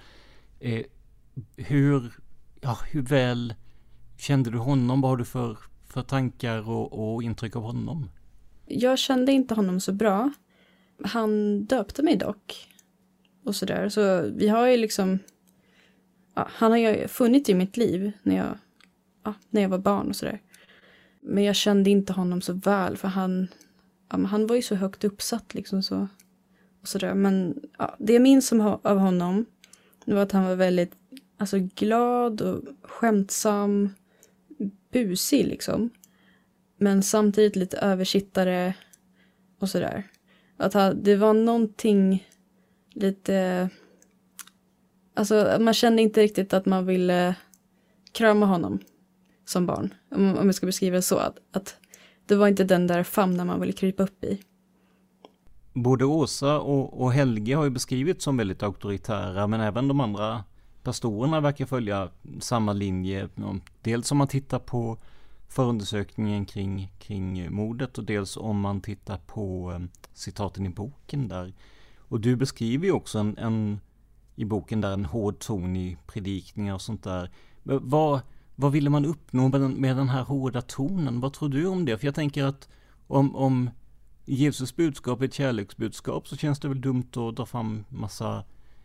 S7: Hur väl kände du honom? Vad har du för tankar och intryck av honom? Jag kände inte honom så bra. Han döpte mig dock. Och sådär. Så vi har ju liksom... Ja, han har ju funnits i mitt liv när jag var barn och sådär. Men jag kände inte honom så väl. För han var ju så högt uppsatt liksom så. Och sådär. Men det jag minns av honom, det var att han var väldigt glad och skämtsam, busig liksom.
S8: Men samtidigt lite översittare och sådär. Det var någonting lite... Alltså man kände inte riktigt att man ville krama honom som barn. Om jag ska beskriva det så. Att det var inte den där famnen man ville krypa upp i.
S7: Både Åsa och Helge har ju beskrivits som väldigt auktoritära, men även de andra pastorerna verkar följa samma linje. Dels om man tittar på förundersökningen kring mordet och dels om man tittar på citaten i boken där. Och du beskriver ju också i boken där en hård ton i predikningar och sånt där. Vad ville man uppnå med den här hårda tonen? Vad tror du om det? För jag tänker att om Jesus budskap är ett kärleksbudskap så känns det väl dumt att dra fram massa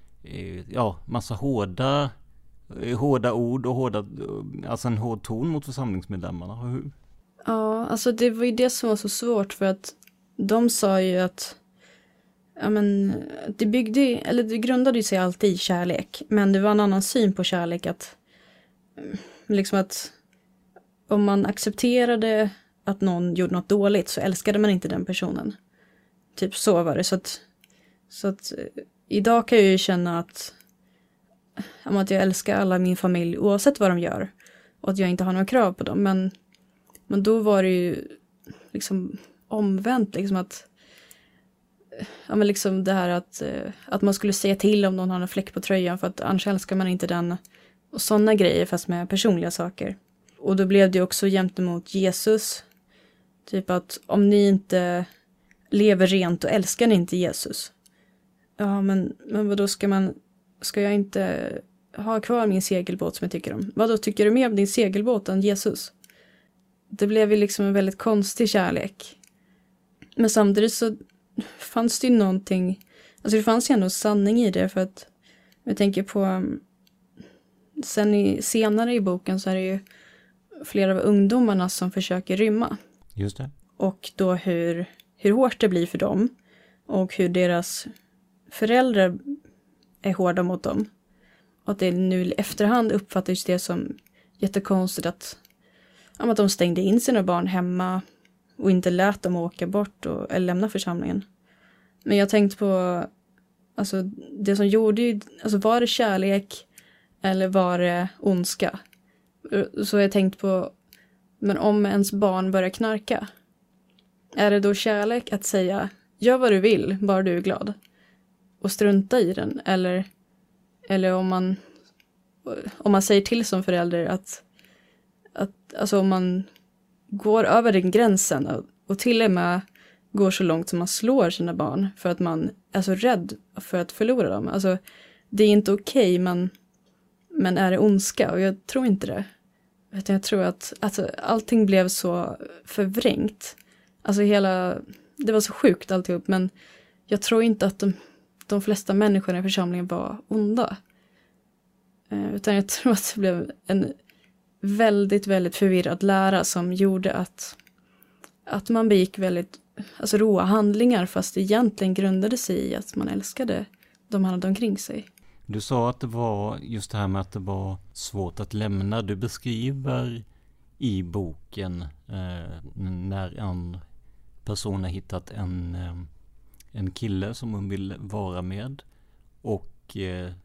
S7: hårda ord och alltså en hård ton mot församlingsmedlemmarna.
S8: Ja, alltså det var ju det som var så svårt, för att de sa ju att det grundade sig alltid i kärlek, men det var en annan syn på kärlek, att liksom att om man accepterade att någon gjorde något dåligt så älskade man inte den personen. Typ så var det. Så att idag kan jag ju känna att jag älskar alla min familj oavsett vad de gör. Och att jag inte har några krav på dem. Men då var det ju liksom omvänt. Liksom att liksom det här att man skulle säga till om någon har en fläck på tröjan, för att annars älskar man inte den. Och sådana grejer, fast med personliga saker. Och då blev det också gentemot Jesus. Typ att om ni inte lever rent, och älskar ni inte Jesus. Ja, men vadå, ska jag inte ha kvar min segelbåt som jag tycker om? Vadå, tycker du mer om din segelbåt än Jesus? Det blev ju liksom en väldigt konstig kärlek. Men samtidigt så fanns det ju någonting, alltså det fanns ju ändå sanning i det, för att jag tänker på senare i boken så är det ju flera av ungdomarna som försöker rymma.
S7: Just det.
S8: Och då hur hårt det blir för dem. Och hur deras föräldrar är hårda mot dem. Och att det nu i efterhand uppfattas det som jättekonstigt att de stängde in sina barn hemma. Och inte lät dem åka bort eller lämna församlingen. Men jag tänkte på, alltså det som gjorde ju, alltså var det kärlek eller var det ondska? Så jag tänkt på, men om ens barn börjar knarka, är det då kärlek att säga, gör vad du vill, bara du är glad, och strunta i den? Eller om man säger till som förälder att alltså om man går över den gränsen och till och med går så långt som man slår sina barn för att man är så rädd för att förlora dem. Alltså det är inte okej, men är det ondska? Och jag tror inte det. Jag tror att allting blev så förvrängt. Alltså det var så sjukt alltihop, men jag tror inte att de flesta människorna i församlingen var onda. Utan jag tror att det blev en väldigt, väldigt förvirrad lära som gjorde att man begick väldigt råa handlingar, fast det egentligen grundade sig i att man älskade de han hade omkring sig.
S7: Du sa att det var just det här med att det var svårt att lämna. Du beskriver i boken när en person har hittat en kille som hon vill vara med, och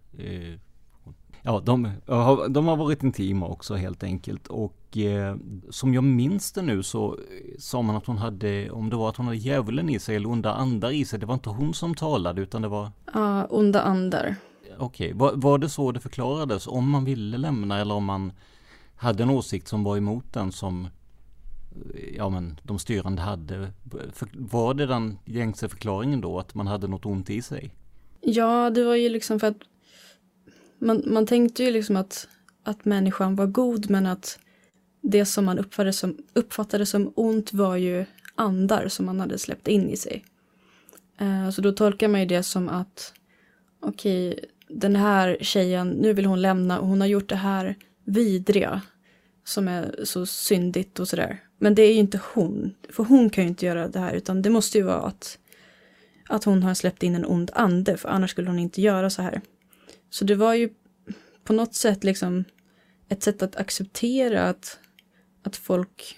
S7: de har varit intima också helt enkelt, och som jag minns det nu så sa man att hon hade, om det var att hon hade djävulen i sig eller onda andar i sig, det var inte hon som talade utan det var...
S8: Ja, onda andar.
S7: Okej, var det så det förklarades, om man ville lämna eller om man hade en åsikt som var emot den som de styrande hade? Var det den gängse förklaringen då, att man hade något ont i sig?
S8: Ja, det var ju liksom för att man tänkte ju liksom att människan var god, men att det som man uppfattade som ont var ju andar som man hade släppt in i sig. Så då tolkar man ju det som att okej, den här tjejen, nu vill hon lämna och hon har gjort det här vidriga som är så syndigt och sådär. Men det är ju inte hon, för hon kan ju inte göra det här, utan det måste ju vara att hon har släppt in en ond ande, för annars skulle hon inte göra så här. Så det var ju på något sätt liksom ett sätt att acceptera att folk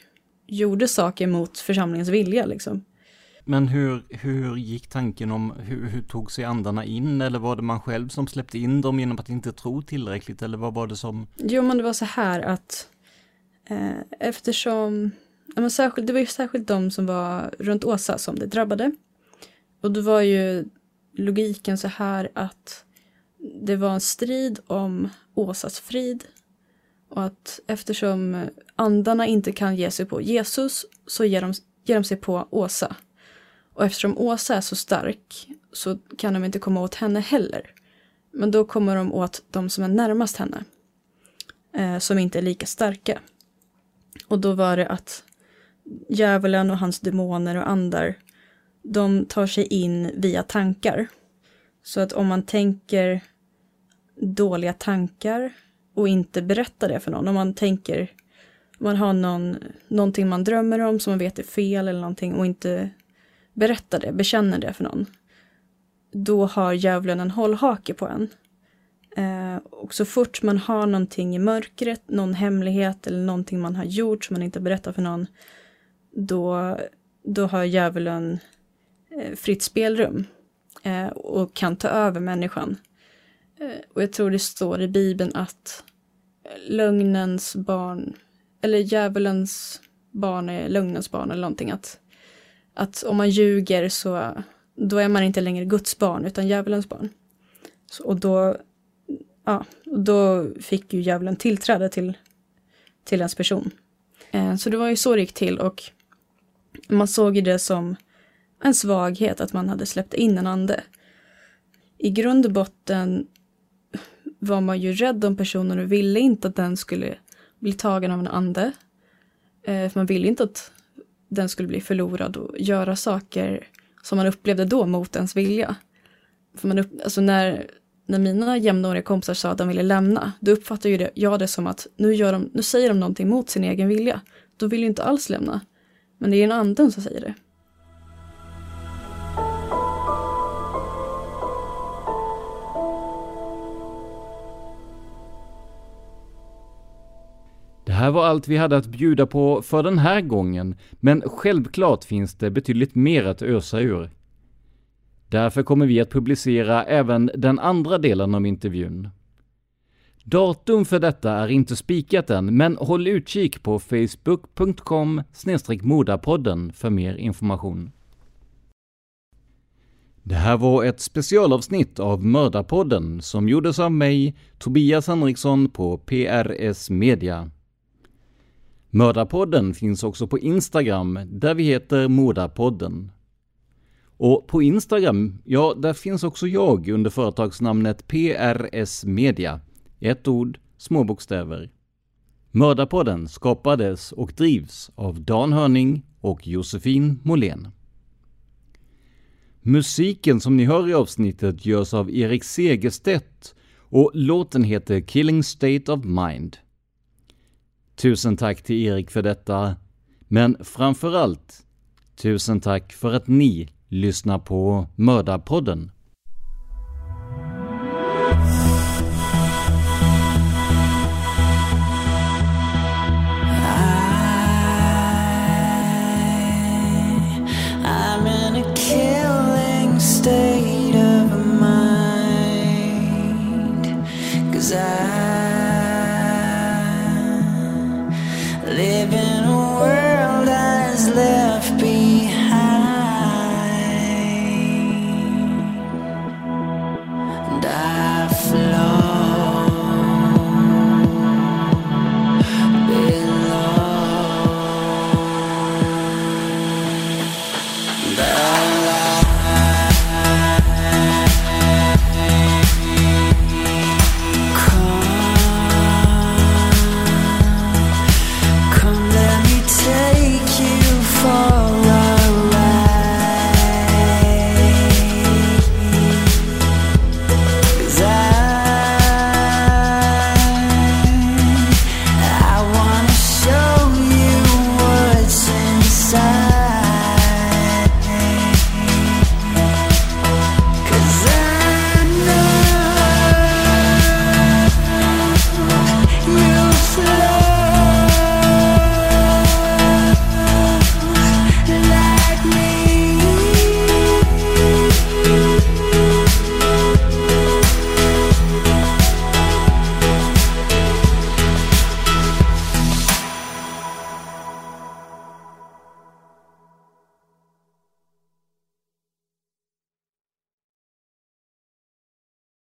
S8: gjorde saker mot församlingens vilja liksom.
S7: Men hur gick tanken om, hur tog sig andarna in? Eller var det man själv som släppte in dem genom att inte tro tillräckligt? Eller vad var det som...
S8: Jo, men det var så här att eftersom, det var ju särskilt de som var runt Åsa som det drabbade. Och då var ju logiken så här att det var en strid om Åsas frid. Och att eftersom andarna inte kan ge sig på Jesus så ger de sig på Åsa. Och eftersom Åsa är så stark så kan de inte komma åt henne heller. Men då kommer de åt de som är närmast henne. Som inte är lika starka. Och då var det att djävulen och hans demoner och andar, de tar sig in via tankar. Så att om man tänker dåliga tankar och inte berättar det för någon. Om man har någonting man drömmer om som man vet är fel eller någonting och inte berättar det, bekänner det för någon. Då har djävulen en hållhake på en. Och så fort man har någonting i mörkret, någon hemlighet eller någonting man har gjort som man inte berättar för någon, då har djävulen fritt spelrum och kan ta över människan. Och jag tror det står i Bibeln att lögnens barn, eller djävulens barn är lögnens barn eller någonting, att om man ljuger så då är man inte längre Guds barn utan djävulens barn. Och då fick ju djävulen tillträde till ens person. Så det var ju så det gick till, och man såg ju det som en svaghet att man hade släppt in en ande. I grund och botten var man ju rädd om personen och ville inte att den skulle bli tagen av en ande. För man ville inte att den skulle bli förlorad och göra saker som man upplevde då mot ens vilja. För när mina jämnåriga kompisar sa att de ville lämna, då uppfattade ju jag det som att nu säger de någonting mot sin egen vilja. Då vill ju inte alls lämna. Men det är en anden som säger det.
S7: Det här var allt vi hade att bjuda på för den här gången, men självklart finns det betydligt mer att ösa ur. Därför kommer vi att publicera även den andra delen av intervjun. Datum för detta är inte spikat än, men håll utkik på facebook.com/modapodden för mer information. Det här var ett specialavsnitt av Mördarpodden som gjordes av mig, Tobias Henriksson på PRS Media. Mördarpodden finns också på Instagram där vi heter Modapodden. Och på Instagram, ja, där finns också jag under företagsnamnet PRS Media. Ett ord, små bokstäver. Mördarpodden skapades och drivs av Dan Hörning och Josefin Måhlén. Musiken som ni hör i avsnittet görs av Erik Segerstedt och låten heter Killing State of Mind. Tusen tack till Erik för detta, men framförallt tusen tack för att ni lyssnar på Mördarpodden.